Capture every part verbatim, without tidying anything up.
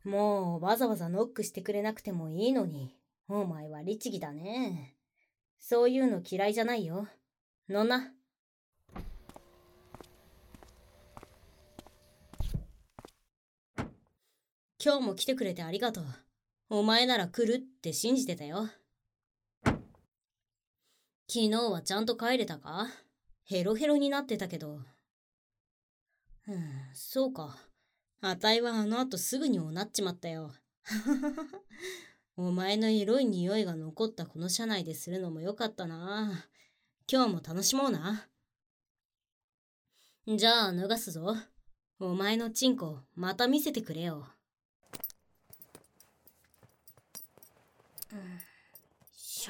もうわざわざノックしてくれなくてもいいのに、お前は律儀だね。そういうの嫌いじゃないよ。のんな。今日も来てくれてありがとう。お前なら来るって信じてたよ。昨日はちゃんと帰れたか？ヘロヘロになってたけど。うん、そうか。あたいはあの後すぐにおなっちまったよ。お前のエロい匂いが残ったこの車内でするのもよかったな。今日も楽しもうな。じゃあ脱がすぞ。お前のチンコまた見せてくれよ。うん、しょ。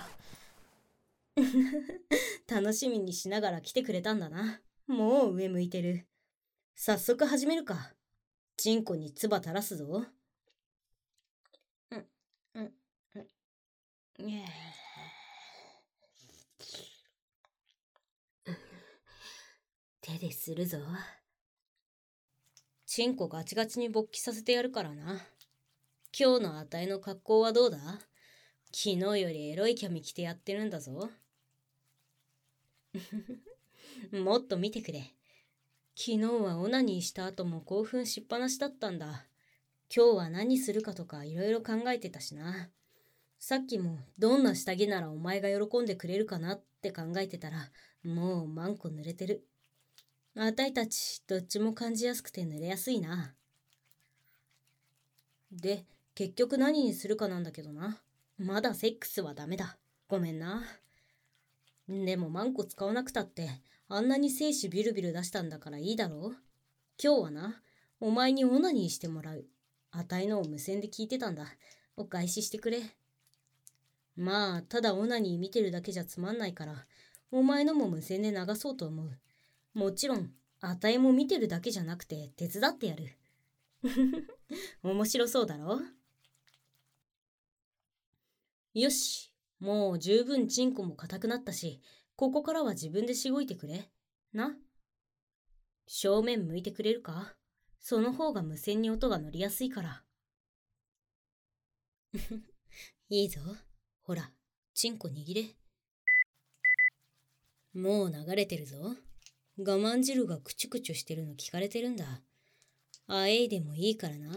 楽しみにしながら来てくれたんだな。もう上向いてる。早速始めるか。チンコに唾垂らすぞ。うん、うん、うん。手でするぞ。チンコガチガチに勃起させてやるからな。今日のあたいの格好はどうだ？昨日よりエロいキャミ着てやってるんだぞ。もっと見てくれ。昨日はオナニーした後も興奮しっぱなしだったんだ。今日は何するかとかいろいろ考えてたしな。さっきもどんな下着ならお前が喜んでくれるかなって考えてたら、もうマンコ濡れてる。あたいたちどっちも感じやすくて濡れやすいな。で、結局何にするかなんだけどな。まだセックスはダメだ。ごめんな。でもマンコ使わなくたってあんなに精子ビルビル出したんだからいいだろう。今日はな、お前にオナニーしてもらう。あたいのを無線で聞いてたんだ。お返ししてくれ。まあ、ただオナニー見てるだけじゃつまんないから、お前のも無線で流そうと思う。もちろん、あたいも見てるだけじゃなくて手伝ってやる。面白そうだろ？よし、もう十分チンコも硬くなったし、ここからは自分でしごいてくれ。な。正面向いてくれるか？その方が無線に音が乗りやすいから。いいぞ。ほら、チンコ握れ。もう流れてるぞ。我慢汁がクチュクチュしてるの聞かれてるんだ。あえいでもいいからな。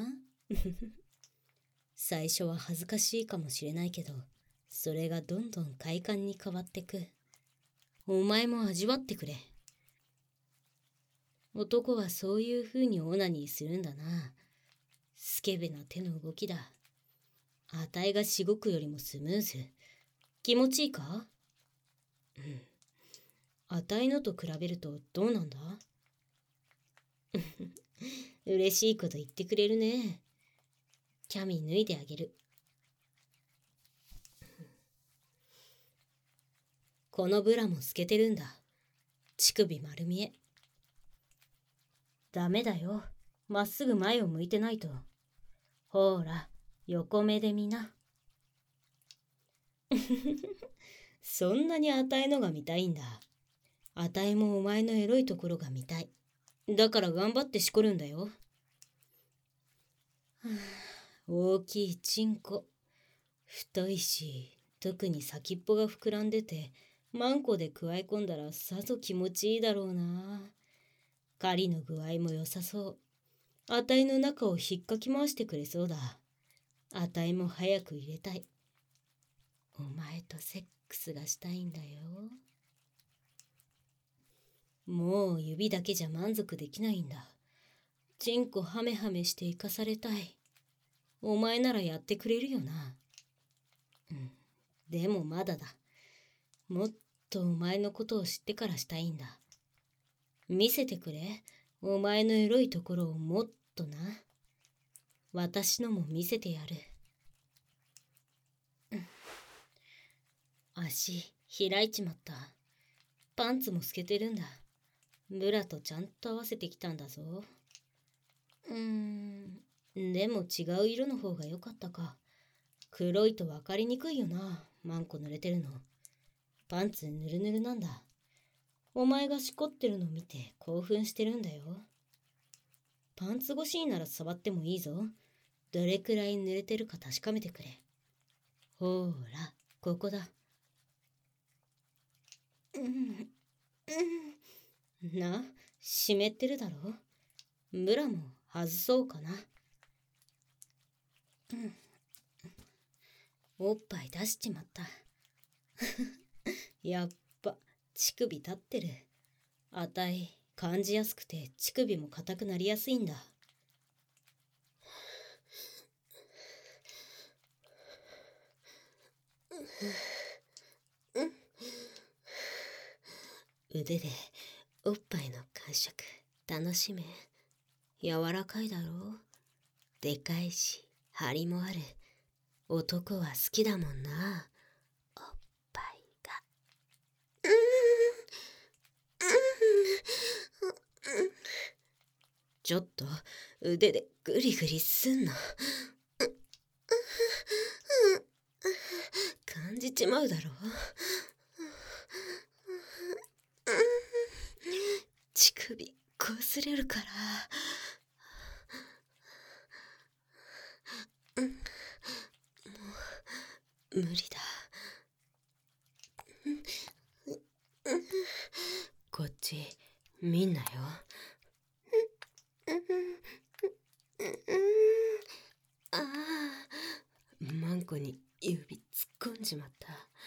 最初は恥ずかしいかもしれないけど、それがどんどん快感に変わってく。お前も味わってくれ。男はそういう風にオナニーするんだな。スケベな手の動きだ。あたいがしごくよりもスムーズ。気持ちいいか？うん。あたいのと比べるとどうなんだ？嬉しいこと言ってくれるね。キャミ脱いであげる。このブラも透けてるんだ。乳首丸見え。ダメだよ。まっすぐ前を向いてないと。ほら、横目で見な。そんなにあたいのが見たいんだ。あたいもお前のエロいところが見たい。だから頑張ってしこるんだよ。大きいチンコ。太いし、特に先っぽが膨らんでて、マンコでくわえ込んだらさぞ気持ちいいだろうな。狩りの具合も良さそう。あたいの中を引っかき回してくれそうだ。あたいも早く入れたい。お前とセックスがしたいんだよ。もう指だけじゃ満足できないんだ。チンコハメハメして生かされたい。お前ならやってくれるよな。うん。でもまだだ。もっとお前のことを知ってからしたいんだ。見せてくれ。お前のエロいところをもっとな。私のも見せてやる。うん、足開いちまった。パンツも透けてるんだ。ブラとちゃんと合わせてきたんだぞ。うーん。でも違う色の方が良かったか。黒いと分かりにくいよな。マンコ濡れてるの。パンツぬるぬるなんだ。お前がしこってるの見て興奮してるんだよ。パンツ越しになら触ってもいいぞ。 どれくらい濡れてるか確かめてくれ。ほーら、ここだ。うんうんな、湿ってるだろ。ブラも外そうかな。うん、おっぱい出しちまった。やっぱ乳首立ってる。あたい感じやすくて乳首も硬くなりやすいんだ。腕でおっぱいの感触楽しめ。柔らかいだろう。でかいし張りもある。男は好きだもんな、おっぱいが。ちょっと腕でグリグリすんの。感じちまうだろ。乳首こすれるから。もう無理だ。こっち見んなよ。ああ、マンコに指突っ込んじまった。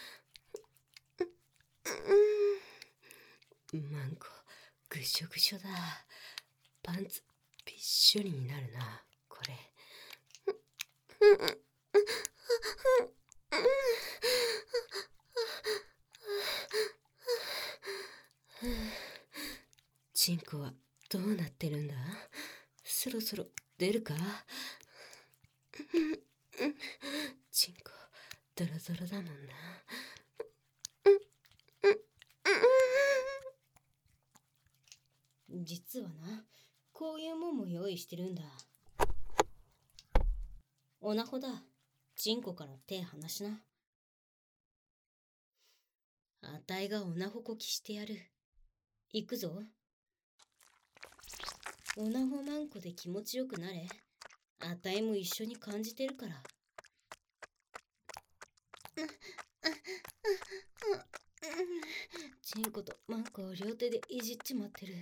マンコぐしょぐしょだ。パンツびっしょりになるな、これ。チンコはどうなってるんだ？そろそろ出るか？チンコドロドロだもんな。実はな、こういうもんも用意してるんだ。オナホだ。チンコから手離しな。あたいがオナホこきしてやる。行くぞ。オナホマンコで気持ちよくなれ。あたいも一緒に感じてるから。チンコとマンコを両手でいじっちまってる。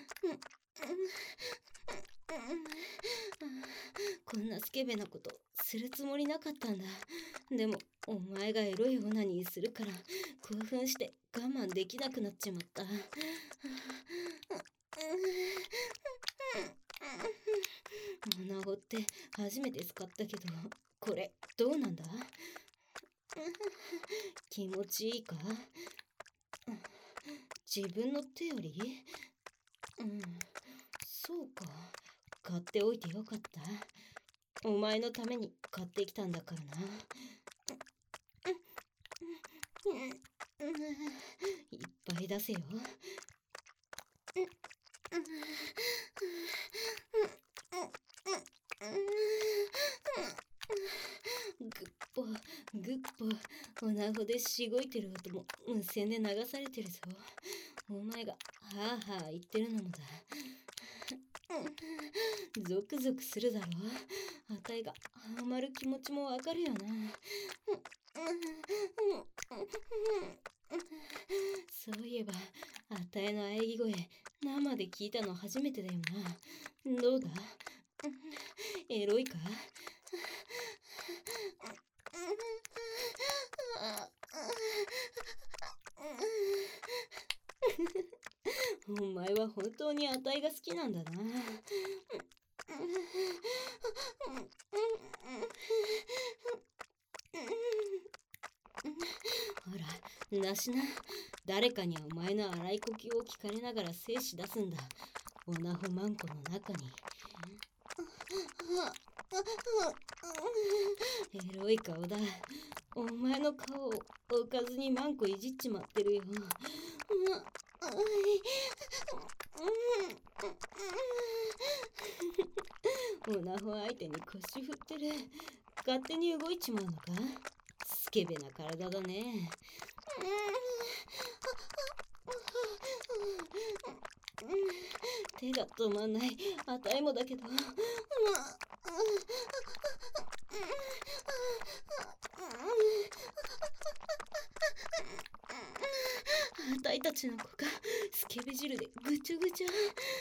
こんなスケベなことするつもりなかったんだ。でもお前がエロいオナニーするから興奮して我慢できなくなっちまった。オナホって初めて使ったけど、これどうなんだ？気持ちいいか？自分の手より？うん、そうか。買っておいてよかった。お前のために買ってきたんだからな。いっぱい出せよ。ぐっぽぐっぽ、おなほでしごいてる音も無線で流されてるぞ。お前がはあはあ言ってるのもだ。ゾクゾクするだろ。あたいがハマる気持ちもわかるよな。そういえばあたいの喘ぎ声生で聞いたの初めてだよな。どうだ？エロいか？お前は本当にあたいが好きなんだな。ほら、なしな。誰かにお前の荒い呼吸を聞かれながら精子出すんだ。オナホマンコの中に。エロい顔だ。お前の顔を置かずにマンコいじっちまってるよ。オナホ相手に腰振ってる。勝手に動いちまうのか？スケベな体だね。手が止まんない。あたいもだけど。 あたいたちの子がスケベ汁でぐちゃぐちゃ。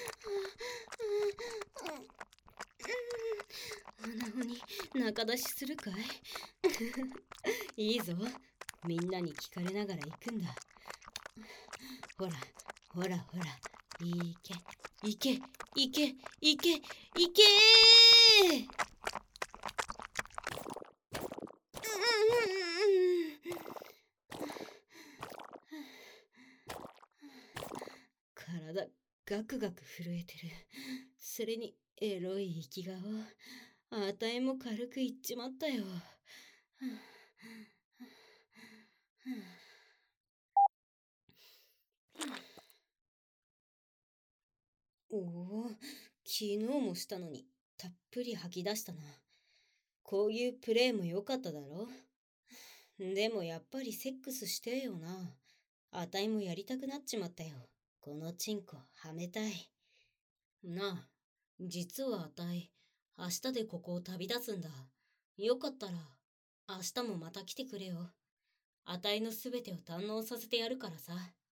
なのに仲出しするかいいいぞ、みんなに聞かれながら行くんだ。ほらほらほら、いけいけいけいけいけー。体ガクガク震えてる。それにエロい息顔。あたいも軽くいっちまったよ。おお、昨日もしたのにたっぷり吐き出したな。こういうプレイも良かっただろ。でもやっぱりセックスしてよな。あたいもやりたくなっちまったよ。このチンコはめたい。なあ、実はあたい、明日でここを旅立つんだ。よかったら、明日もまた来てくれよ。あたいのすべてを堪能させてやるからさ。